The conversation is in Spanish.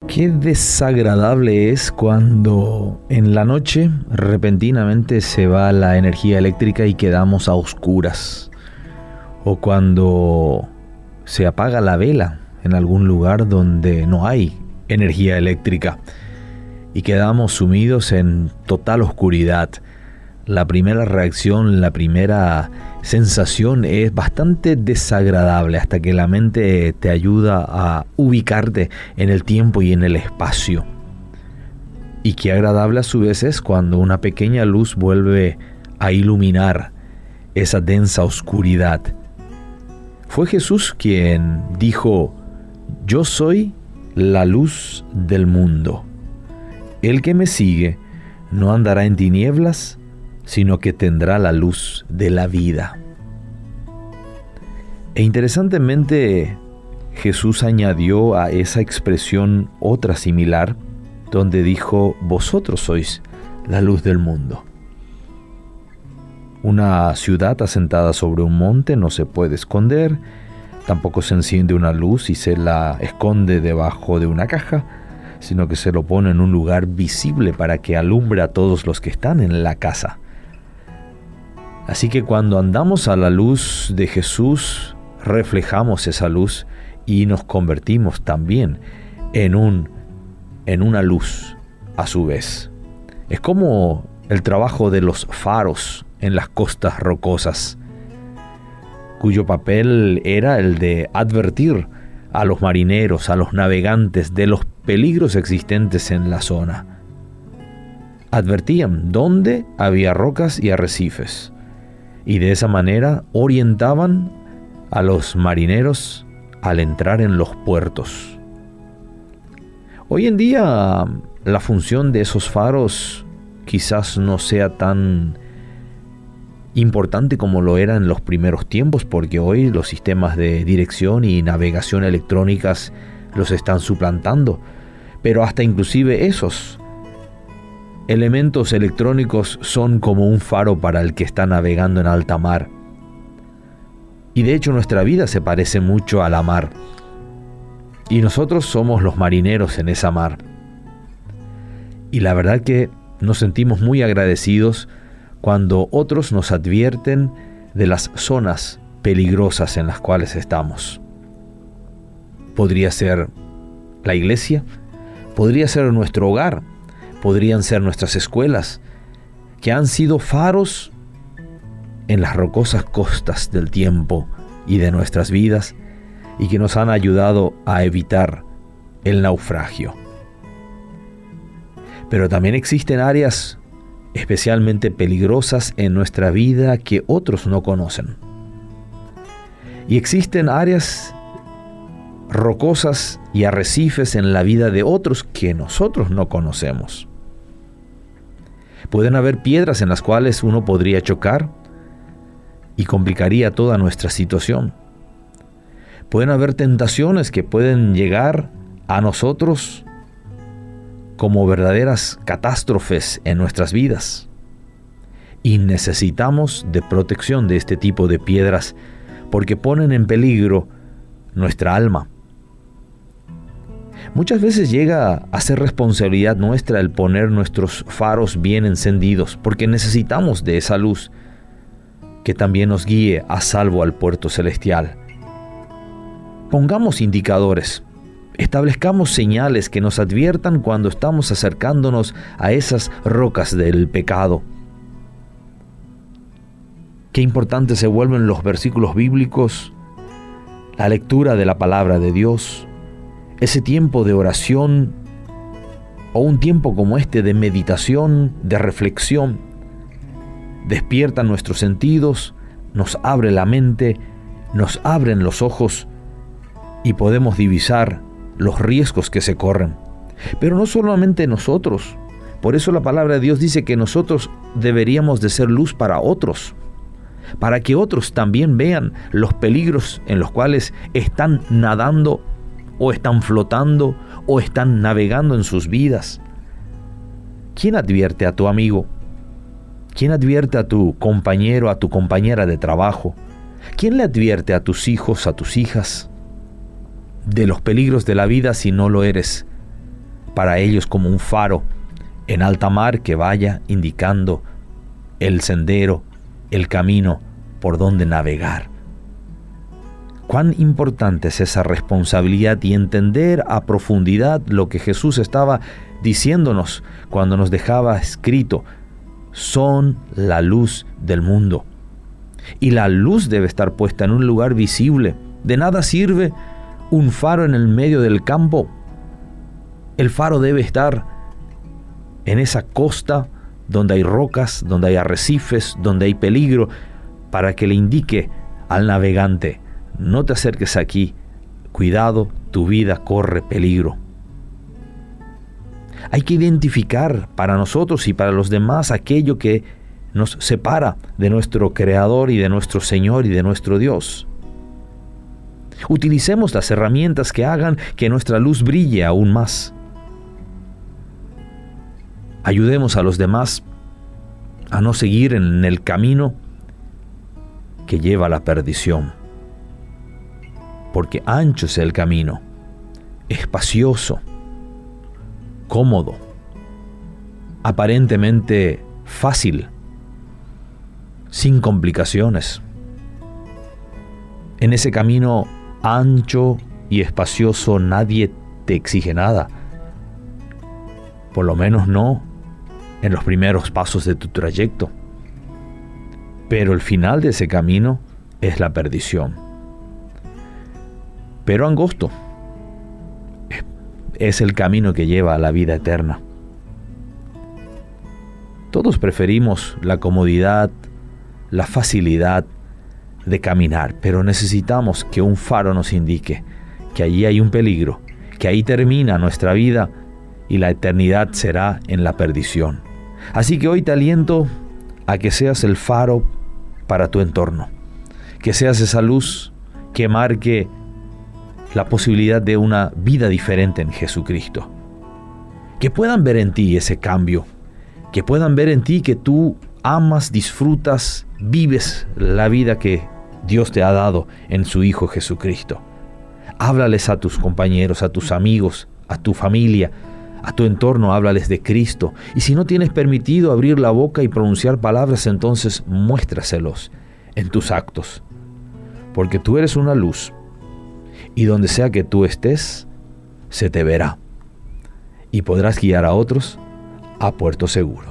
Qué desagradable es cuando en la noche repentinamente se va la energía eléctrica y quedamos a oscuras. O cuando se apaga la vela en algún lugar donde no hay energía eléctrica y quedamos sumidos en total oscuridad. La primera reacción, la primera sensación es bastante desagradable hasta que la mente te ayuda a ubicarte en el tiempo y en el espacio. Y qué agradable a su vez es cuando una pequeña luz vuelve a iluminar esa densa oscuridad. Fue Jesús quien dijo: "Yo soy la luz del mundo. El que me sigue no andará en tinieblas, sino que tendrá la luz de la vida". E interesantemente, Jesús añadió a esa expresión otra similar, donde dijo: "Vosotros sois la luz del mundo". Una ciudad asentada sobre un monte no se puede esconder, tampoco se enciende una luz y se la esconde debajo de una caja, sino que se lo pone en un lugar visible para que alumbre a todos los que están en la casa. Así que cuando andamos a la luz de Jesús, reflejamos esa luz y nos convertimos también en una luz a su vez. Es como el trabajo de los faros en las costas rocosas, cuyo papel era el de advertir a los marineros, a los navegantes de los peligros existentes en la zona. Advertían dónde había rocas y arrecifes, y de esa manera orientaban a los marineros al entrar en los puertos. Hoy en día la función de esos faros quizás no sea tan importante como lo era en los primeros tiempos, porque hoy los sistemas de dirección y navegación electrónicas los están suplantando, pero hasta inclusive esos elementos electrónicos son como un faro para el que está navegando en alta mar. Y de hecho nuestra vida se parece mucho a la mar, y nosotros somos los marineros en esa mar. Y la verdad que nos sentimos muy agradecidos cuando otros nos advierten de las zonas peligrosas en las cuales estamos. Podría ser la iglesia, podría ser nuestro hogar, podrían ser nuestras escuelas, que han sido faros en las rocosas costas del tiempo y de nuestras vidas, y que nos han ayudado a evitar el naufragio. Pero también existen áreas especialmente peligrosas en nuestra vida que otros no conocen. Y existen áreas rocosas y arrecifes en la vida de otros que nosotros no conocemos. Pueden haber piedras en las cuales uno podría chocar y complicaría toda nuestra situación. Pueden haber tentaciones que pueden llegar a nosotros como verdaderas catástrofes en nuestras vidas. Y necesitamos de protección de este tipo de piedras, porque ponen en peligro nuestra alma. Muchas veces llega a ser responsabilidad nuestra el poner nuestros faros bien encendidos, porque necesitamos de esa luz que también nos guíe a salvo al puerto celestial. Pongamos indicadores. Establezcamos señales que nos adviertan cuando estamos acercándonos a esas rocas del pecado. Qué importante se vuelven los versículos bíblicos, la lectura de la palabra de Dios, ese tiempo de oración o un tiempo como este de meditación, de reflexión. Despierta nuestros sentidos, nos abre la mente, nos abren los ojos y podemos divisar los riesgos que se corren. Pero no solamente nosotros. Por eso la palabra de Dios dice que nosotros deberíamos de ser luz para otros, para que otros también vean los peligros en los cuales están nadando o están flotando o están navegando en sus vidas. ¿Quién advierte a tu amigo? ¿Quién advierte a tu compañero, a tu compañera de trabajo? ¿Quién le advierte a tus hijos, a tus hijas de los peligros de la vida si no lo eres para ellos como un faro en alta mar que vaya indicando el sendero, el camino por donde navegar. Cuán importante es esa responsabilidad y entender a profundidad lo que Jesús estaba diciéndonos cuando nos dejaba escrito: son la luz del mundo. Y la luz debe estar puesta en un lugar visible. De nada sirve un faro en el medio del campo. El faro debe estar en esa costa donde hay rocas, donde hay arrecifes, donde hay peligro, para que le indique al navegante: no te acerques aquí, cuidado, tu vida corre peligro. Hay que identificar para nosotros y para los demás aquello que nos separa de nuestro Creador y de nuestro Señor y de nuestro Dios. Utilicemos las herramientas que hagan que nuestra luz brille aún más. Ayudemos a los demás a no seguir en el camino que lleva a la perdición. Porque ancho es el camino, espacioso, cómodo, aparentemente fácil, sin complicaciones. En ese camino ancho y espacioso nadie te exige nada, por lo menos no en los primeros pasos de tu trayecto. Pero el final de ese camino es la perdición. Pero angosto es el camino que lleva a la vida eterna. Todos preferimos la comodidad, la facilidad de caminar, pero necesitamos que un faro nos indique que allí hay un peligro, que ahí termina nuestra vida y la eternidad será en la perdición. Así que hoy te aliento a que seas el faro para tu entorno, que seas esa luz que marque la posibilidad de una vida diferente en Jesucristo. Que puedan ver en ti ese cambio, que puedan ver en ti que tú amas, disfrutas, vives la vida que Dios te ha dado en su Hijo Jesucristo. Háblales a tus compañeros, a tus amigos, a tu familia, a tu entorno, háblales de Cristo. Y si no tienes permitido abrir la boca y pronunciar palabras, entonces muéstraselos en tus actos. Porque tú eres una luz, y donde sea que tú estés, se te verá, y podrás guiar a otros a puerto seguro.